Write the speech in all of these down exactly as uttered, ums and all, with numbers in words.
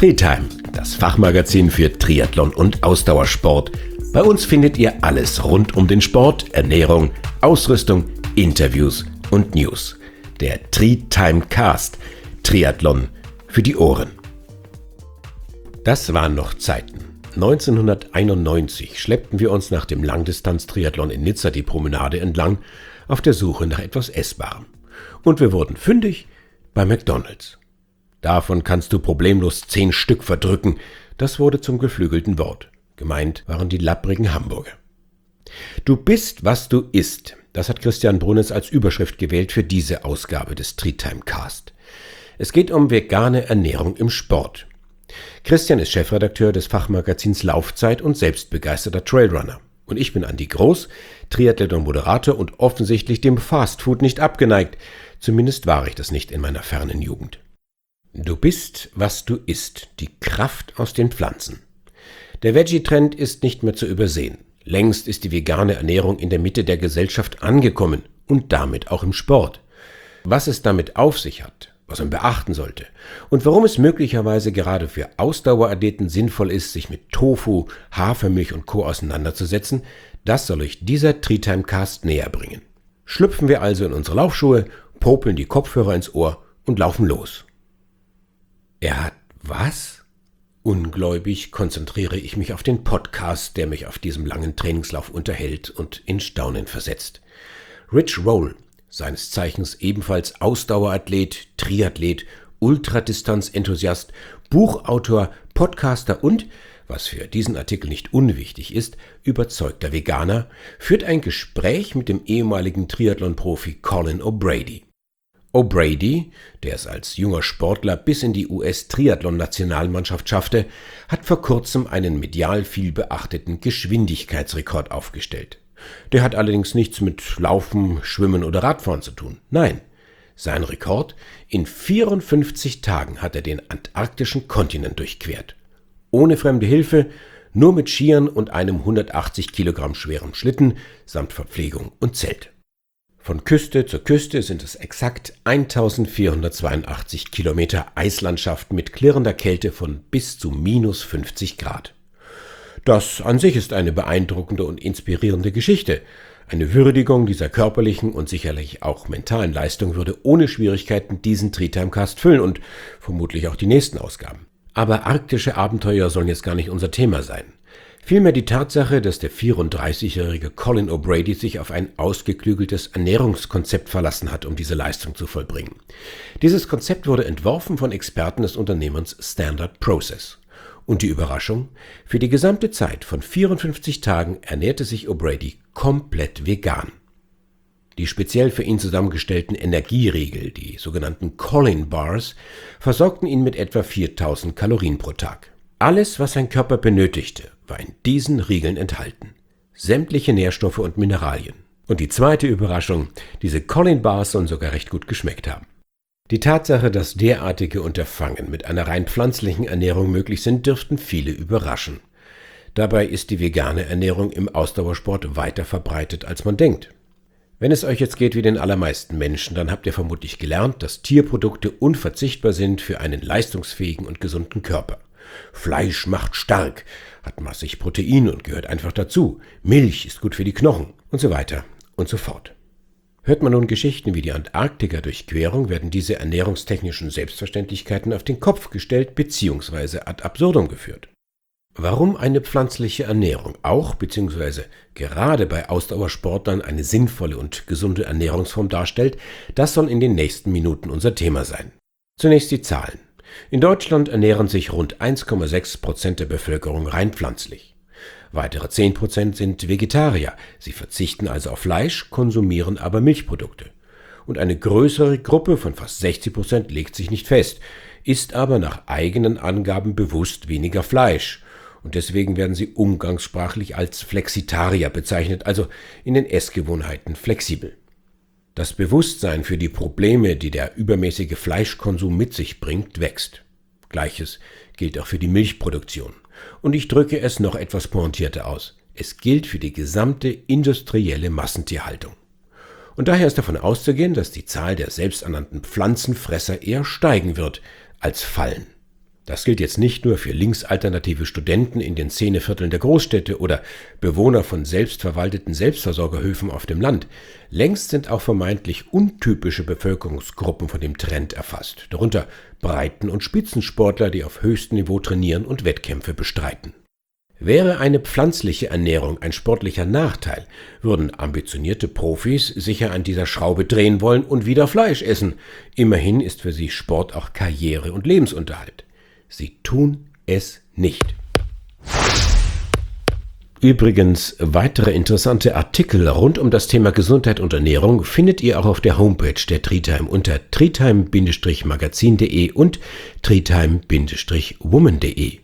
Tri-Time, das Fachmagazin für Triathlon und Ausdauersport. Bei uns findet ihr alles rund um den Sport, Ernährung, Ausrüstung, Interviews und News. Der Tri-Time Cast, Triathlon für die Ohren. Das waren noch Zeiten. neunzehnhunderteinundneunzig schleppten wir uns nach dem Langdistanz-Triathlon in Nizza die Promenade entlang auf der Suche nach etwas Essbarem. Und wir wurden fündig bei McDonald's. Davon kannst du problemlos zehn Stück verdrücken. Das wurde zum geflügelten Wort. Gemeint waren die lapprigen Hamburger. Du bist, was du isst. Das hat Christian Brunitz als Überschrift gewählt für diese Ausgabe des Tri-Time Cast. Es geht um vegane Ernährung im Sport. Christian ist Chefredakteur des Fachmagazins Laufzeit und selbstbegeisterter Trailrunner. Und ich bin Andi Groß, Triathlet und Moderator und offensichtlich dem Fastfood nicht abgeneigt. Zumindest war ich das nicht in meiner fernen Jugend. Du bist, was du isst. Die Kraft aus den Pflanzen. Der Veggie-Trend ist nicht mehr zu übersehen. Längst ist die vegane Ernährung in der Mitte der Gesellschaft angekommen und damit auch im Sport. Was es damit auf sich hat, was man beachten sollte und warum es möglicherweise gerade für Ausdauerathleten sinnvoll ist, sich mit Tofu, Hafermilch und Co. auseinanderzusetzen, das soll euch dieser Tri-Time Cast näher bringen. Schlüpfen wir also in unsere Laufschuhe, popeln die Kopfhörer ins Ohr und laufen los. Er hat was? Ungläubig konzentriere ich mich auf den Podcast, der mich auf diesem langen Trainingslauf unterhält und in Staunen versetzt. Rich Roll, seines Zeichens ebenfalls Ausdauerathlet, Triathlet, Ultradistanz-Enthusiast, Buchautor, Podcaster und, was für diesen Artikel nicht unwichtig ist, überzeugter Veganer, führt ein Gespräch mit dem ehemaligen Triathlon-Profi Colin O'Brady. O'Brady, der es als junger Sportler bis in die U S-Triathlon-Nationalmannschaft schaffte, hat vor kurzem einen medial viel beachteten Geschwindigkeitsrekord aufgestellt. Der hat allerdings nichts mit Laufen, Schwimmen oder Radfahren zu tun. Nein, sein Rekord: in vierundfünfzig Tagen hat er den antarktischen Kontinent durchquert. Ohne fremde Hilfe, nur mit Skiern und einem hundertachtzig Kilogramm schweren Schlitten samt Verpflegung und Zelt. Von Küste zu Küste sind es exakt eintausendvierhundertzweiundachtzig Kilometer Eislandschaft mit klirrender Kälte von bis zu minus fünfzig Grad. Das an sich ist eine beeindruckende und inspirierende Geschichte. Eine Würdigung dieser körperlichen und sicherlich auch mentalen Leistung würde ohne Schwierigkeiten diesen Tri-Time Cast füllen und vermutlich auch die nächsten Ausgaben. Aber arktische Abenteuer sollen jetzt gar nicht unser Thema sein. Vielmehr die Tatsache, dass der vierunddreißigjährige Colin O'Brady sich auf ein ausgeklügeltes Ernährungskonzept verlassen hat, um diese Leistung zu vollbringen. Dieses Konzept wurde entworfen von Experten des Unternehmens Standard Process. Und die Überraschung? Für die gesamte Zeit von vierundfünfzig Tagen ernährte sich O'Brady komplett vegan. Die speziell für ihn zusammengestellten Energieriegel, die sogenannten Colin Bars, versorgten ihn mit etwa viertausend Kalorien pro Tag. Alles, was sein Körper benötigte, war in diesen Riegeln enthalten. Sämtliche Nährstoffe und Mineralien. Und die zweite Überraschung: diese Colin Bars sollen sogar recht gut geschmeckt haben. Die Tatsache, dass derartige Unterfangen mit einer rein pflanzlichen Ernährung möglich sind, dürften viele überraschen. Dabei ist die vegane Ernährung im Ausdauersport weiter verbreitet, als man denkt. Wenn es euch jetzt geht wie den allermeisten Menschen, dann habt ihr vermutlich gelernt, dass Tierprodukte unverzichtbar sind für einen leistungsfähigen und gesunden Körper. Fleisch macht stark, hat massig Protein und gehört einfach dazu. Milch ist gut für die Knochen und so weiter und so fort. Hört man nun Geschichten wie die Antarktika-Durchquerung, werden diese ernährungstechnischen Selbstverständlichkeiten auf den Kopf gestellt bzw. ad absurdum geführt. Warum eine pflanzliche Ernährung auch bzw. gerade bei Ausdauersportlern eine sinnvolle und gesunde Ernährungsform darstellt, das soll in den nächsten Minuten unser Thema sein. Zunächst die Zahlen. In Deutschland ernähren sich rund eins Komma sechs Prozent der Bevölkerung rein pflanzlich. Weitere zehn Prozent sind Vegetarier, sie verzichten also auf Fleisch, konsumieren aber Milchprodukte. Und eine größere Gruppe von fast sechzig Prozent legt sich nicht fest, isst aber nach eigenen Angaben bewusst weniger Fleisch. Und deswegen werden sie umgangssprachlich als Flexitarier bezeichnet, also in den Essgewohnheiten flexibel. Das Bewusstsein für die Probleme, die der übermäßige Fleischkonsum mit sich bringt, wächst. Gleiches gilt auch für die Milchproduktion. Und ich drücke es noch etwas pointierter aus. Es gilt für die gesamte industrielle Massentierhaltung. Und daher ist davon auszugehen, dass die Zahl der selbsternannten Pflanzenfresser eher steigen wird als fallen. Das gilt jetzt nicht nur für linksalternative Studenten in den Szenevierteln der Großstädte oder Bewohner von selbstverwalteten Selbstversorgerhöfen auf dem Land. Längst sind auch vermeintlich untypische Bevölkerungsgruppen von dem Trend erfasst, darunter Breiten- und Spitzensportler, die auf höchstem Niveau trainieren und Wettkämpfe bestreiten. Wäre eine pflanzliche Ernährung ein sportlicher Nachteil, würden ambitionierte Profis sicher an dieser Schraube drehen wollen und wieder Fleisch essen. Immerhin ist für sie Sport auch Karriere und Lebensunterhalt. Sie tun es nicht. Übrigens, weitere interessante Artikel rund um das Thema Gesundheit und Ernährung findet ihr auch auf der Homepage der Treetime unter treetime Magazin punkt de und treetime woman punkt de.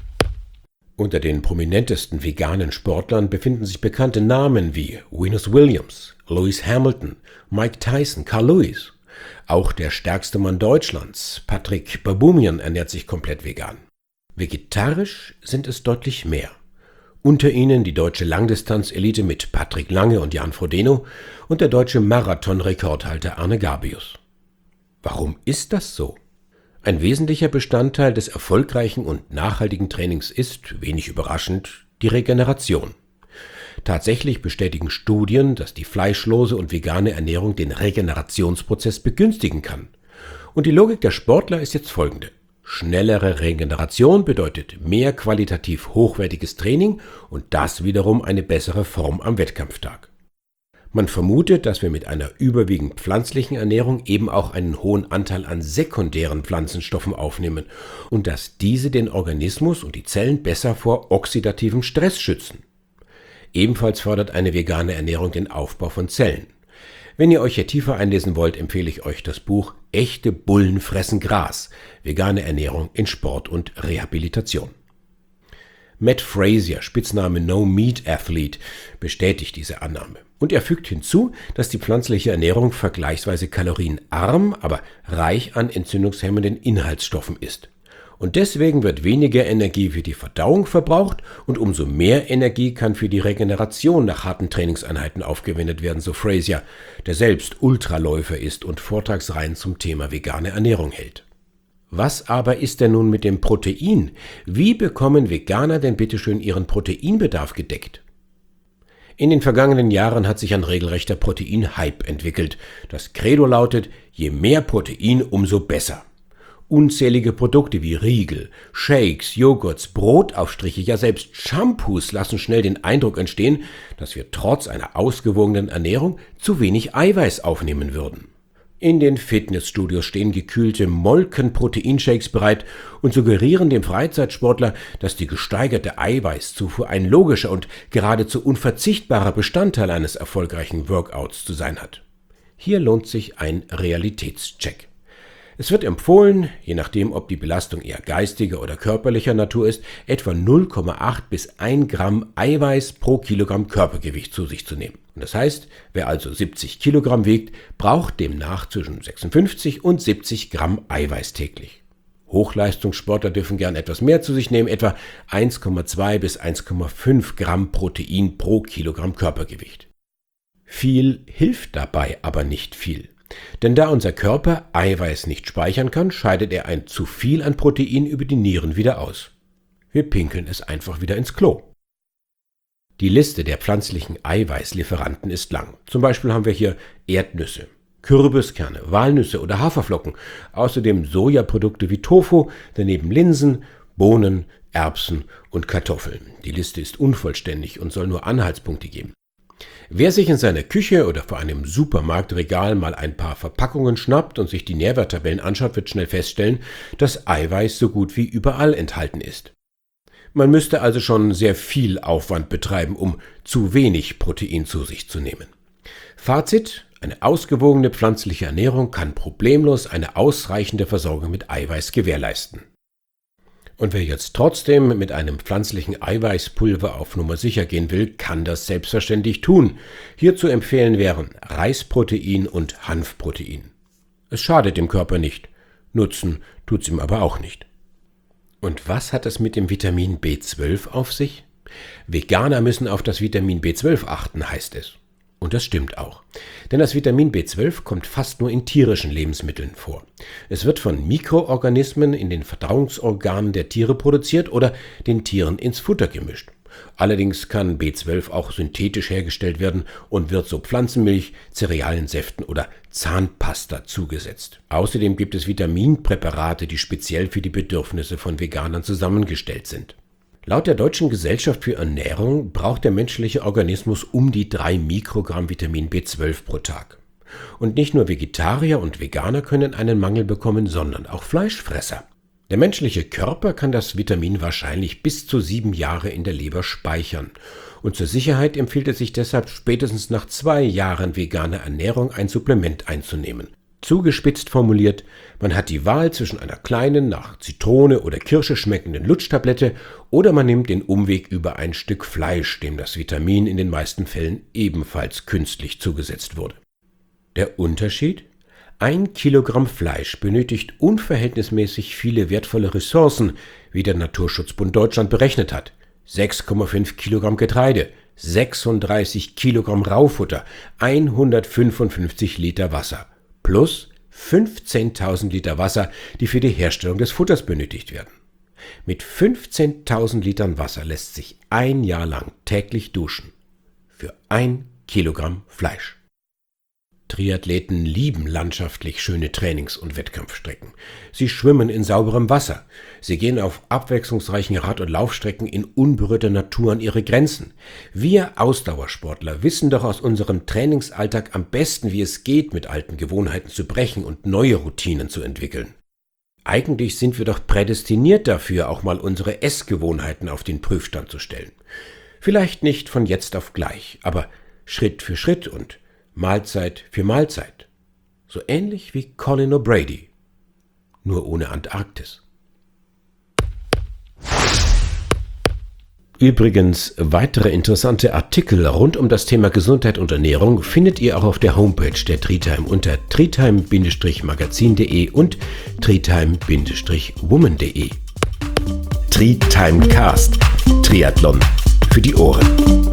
Unter den prominentesten veganen Sportlern befinden sich bekannte Namen wie Venus Williams, Lewis Hamilton, Mike Tyson, Carl Lewis. Auch der stärkste Mann Deutschlands, Patrick Baboumian, ernährt sich komplett vegan. Vegetarisch sind es deutlich mehr. Unter ihnen die deutsche Langdistanzelite mit Patrick Lange und Jan Frodeno und der deutsche Marathon-Rekordhalter Arne Gabius. Warum ist das so? Ein wesentlicher Bestandteil des erfolgreichen und nachhaltigen Trainings ist, wenig überraschend, die Regeneration. Tatsächlich bestätigen Studien, dass die fleischlose und vegane Ernährung den Regenerationsprozess begünstigen kann. Und die Logik der Sportler ist jetzt folgende. Schnellere Regeneration bedeutet mehr qualitativ hochwertiges Training und das wiederum eine bessere Form am Wettkampftag. Man vermutet, dass wir mit einer überwiegend pflanzlichen Ernährung eben auch einen hohen Anteil an sekundären Pflanzenstoffen aufnehmen und dass diese den Organismus und die Zellen besser vor oxidativem Stress schützen. Ebenfalls fördert eine vegane Ernährung den Aufbau von Zellen. Wenn ihr euch hier tiefer einlesen wollt, empfehle ich euch das Buch Echte Bullen fressen Gras – Vegane Ernährung in Sport und Rehabilitation. Matt Frazier, Spitzname No Meat Athlete, bestätigt diese Annahme. Und er fügt hinzu, dass die pflanzliche Ernährung vergleichsweise kalorienarm, aber reich an entzündungshemmenden Inhaltsstoffen ist. Und deswegen wird weniger Energie für die Verdauung verbraucht und umso mehr Energie kann für die Regeneration nach harten Trainingseinheiten aufgewendet werden, so Frazier, der selbst Ultraläufer ist und Vortragsreihen zum Thema vegane Ernährung hält. Was aber ist denn nun mit dem Protein? Wie bekommen Veganer denn bitteschön ihren Proteinbedarf gedeckt? In den vergangenen Jahren hat sich ein regelrechter Protein-Hype entwickelt. Das Credo lautet, je mehr Protein, umso besser. Unzählige Produkte wie Riegel, Shakes, Joghurts, Brotaufstriche, ja selbst Shampoos lassen schnell den Eindruck entstehen, dass wir trotz einer ausgewogenen Ernährung zu wenig Eiweiß aufnehmen würden. In den Fitnessstudios stehen gekühlte Molken-Proteinshakes bereit und suggerieren dem Freizeitsportler, dass die gesteigerte Eiweißzufuhr ein logischer und geradezu unverzichtbarer Bestandteil eines erfolgreichen Workouts zu sein hat. Hier lohnt sich ein Realitätscheck. Es wird empfohlen, je nachdem ob die Belastung eher geistiger oder körperlicher Natur ist, etwa null Komma acht bis ein Gramm Eiweiß pro Kilogramm Körpergewicht zu sich zu nehmen. Und das heißt, wer also siebzig Kilogramm wiegt, braucht demnach zwischen sechsundfünfzig und siebzig Gramm Eiweiß täglich. Hochleistungssportler dürfen gern etwas mehr zu sich nehmen, etwa eins Komma zwei bis eins Komma fünf Gramm Protein pro Kilogramm Körpergewicht. Viel hilft dabei aber nicht viel. Denn da unser Körper Eiweiß nicht speichern kann, scheidet er ein zu viel an Protein über die Nieren wieder aus. Wir pinkeln es einfach wieder ins Klo. Die Liste der pflanzlichen Eiweißlieferanten ist lang. Zum Beispiel haben wir hier Erdnüsse, Kürbiskerne, Walnüsse oder Haferflocken, außerdem Sojaprodukte wie Tofu, daneben Linsen, Bohnen, Erbsen und Kartoffeln. Die Liste ist unvollständig und soll nur Anhaltspunkte geben. Wer sich in seiner Küche oder vor einem Supermarktregal mal ein paar Verpackungen schnappt und sich die Nährwerttabellen anschaut, wird schnell feststellen, dass Eiweiß so gut wie überall enthalten ist. Man müsste also schon sehr viel Aufwand betreiben, um zu wenig Protein zu sich zu nehmen. Fazit: Eine ausgewogene pflanzliche Ernährung kann problemlos eine ausreichende Versorgung mit Eiweiß gewährleisten. Und wer jetzt trotzdem mit einem pflanzlichen Eiweißpulver auf Nummer sicher gehen will, kann das selbstverständlich tun. Hier zu empfehlen wären Reisprotein und Hanfprotein. Es schadet dem Körper nicht, nutzen tut's ihm aber auch nicht. Und was hat es mit dem Vitamin B zwölf auf sich? Veganer müssen auf das Vitamin B zwölf achten, heißt es. Und das stimmt auch. Denn das Vitamin B zwölf kommt fast nur in tierischen Lebensmitteln vor. Es wird von Mikroorganismen in den Verdauungsorganen der Tiere produziert oder den Tieren ins Futter gemischt. Allerdings kann B zwölf auch synthetisch hergestellt werden und wird so Pflanzenmilch, Cerealiensäften oder Zahnpasta zugesetzt. Außerdem gibt es Vitaminpräparate, die speziell für die Bedürfnisse von Veganern zusammengestellt sind. Laut der Deutschen Gesellschaft für Ernährung braucht der menschliche Organismus um die drei Mikrogramm Vitamin B zwölf pro Tag. Und nicht nur Vegetarier und Veganer können einen Mangel bekommen, sondern auch Fleischfresser. Der menschliche Körper kann das Vitamin wahrscheinlich bis zu sieben Jahre in der Leber speichern. Und zur Sicherheit empfiehlt es sich deshalb spätestens nach zwei Jahren veganer Ernährung ein Supplement einzunehmen. Zugespitzt formuliert, man hat die Wahl zwischen einer kleinen, nach Zitrone oder Kirsche schmeckenden Lutschtablette oder man nimmt den Umweg über ein Stück Fleisch, dem das Vitamin in den meisten Fällen ebenfalls künstlich zugesetzt wurde. Der Unterschied? Ein Kilogramm Fleisch benötigt unverhältnismäßig viele wertvolle Ressourcen, wie der Naturschutzbund Deutschland berechnet hat. sechs Komma fünf Kilogramm Getreide, sechsunddreißig Kilogramm Raufutter, hundertfünfundfünfzig Liter Wasser. Plus fünfzehntausend Liter Wasser, die für die Herstellung des Futters benötigt werden. Mit fünfzehntausend Litern Wasser lässt sich ein Jahr lang täglich duschen. Für ein Kilogramm Fleisch. Triathleten lieben landschaftlich schöne Trainings- und Wettkampfstrecken. Sie schwimmen in sauberem Wasser. Sie gehen auf abwechslungsreichen Rad- und Laufstrecken in unberührter Natur an ihre Grenzen. Wir Ausdauersportler wissen doch aus unserem Trainingsalltag am besten, wie es geht, mit alten Gewohnheiten zu brechen und neue Routinen zu entwickeln. Eigentlich sind wir doch prädestiniert dafür, auch mal unsere Essgewohnheiten auf den Prüfstand zu stellen. Vielleicht nicht von jetzt auf gleich, aber Schritt für Schritt und Mahlzeit für Mahlzeit. So ähnlich wie Colin O'Brady, nur ohne Antarktis. Übrigens, weitere interessante Artikel rund um das Thema Gesundheit und Ernährung findet ihr auch auf der Homepage der Treetime unter treetime Magazin punkt de und treetime Woman punkt de. Treetime Cast. Triathlon für die Ohren.